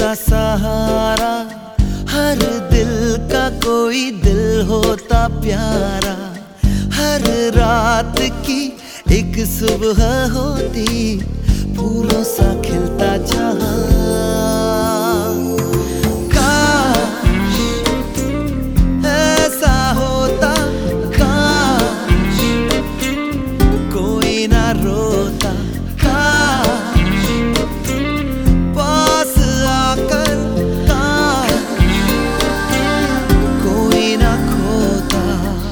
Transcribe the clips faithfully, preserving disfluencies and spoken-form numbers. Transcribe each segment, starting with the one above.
होता सहारा, हर दिल का कोई दिल होता प्यारा। हर रात की एक सुबह होती, फूलों सा खिलता जहां। काश ऐसा होता, काश कोई ना रोता, काश पास आकर काश कोई ना खोता।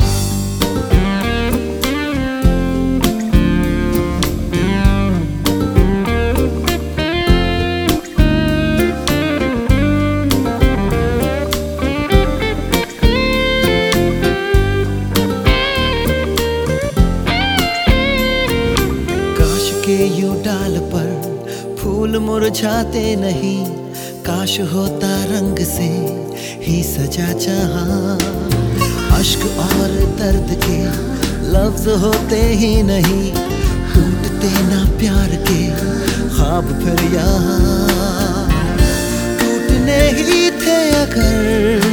के यूं डाल पर फूल मुरझाते नहीं, काश होता रंग से ही सजा जहां। अश्क और दर्द के लफ्ज होते ही नहीं, टूटते ना प्यार के ख्वाब फिर यहाँ। टूटने ही थे अगर,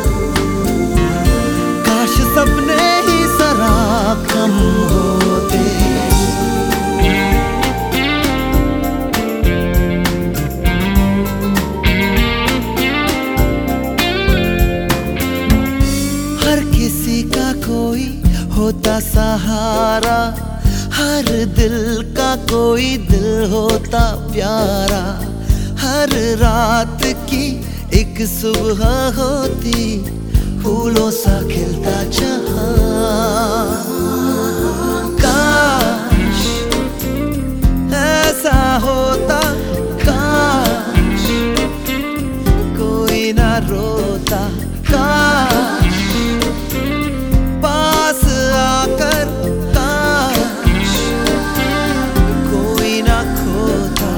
काश सपने ही जरा कम होते। किसी का कोई होता सहारा, हर दिल का कोई दिल होता प्यारा। हर रात की एक सुबह होती, फूलों सा खिलता जहां। काश ऐसा होता, काश कोई ना रोता, काश पास आकर काश कोई ना खोता।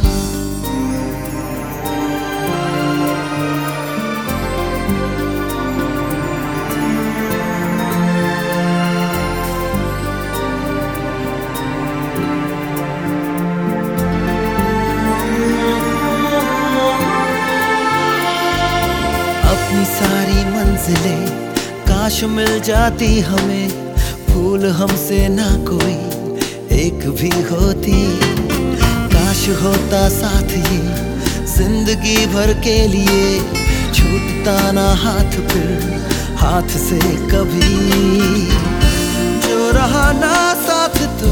अपनी सारी मंजिलें काश मिल जाती हमें, फूल हमसे ना कोई एक भी होती। काश होता साथ ये जिंदगी भर के लिए, छूटता ना हाथ फिर हाथ से कभी। जो रहा ना साथ तो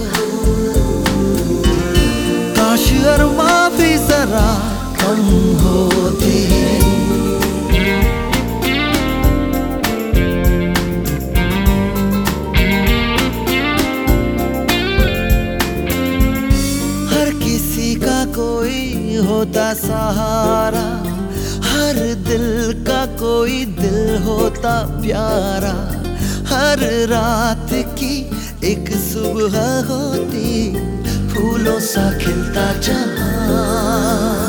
काश अरमा भी जरा कम होते। कोई होता सहारा, हर दिल का कोई दिल होता प्यारा। हर रात की एक सुबह होती, फूलों सा खिलता जहां।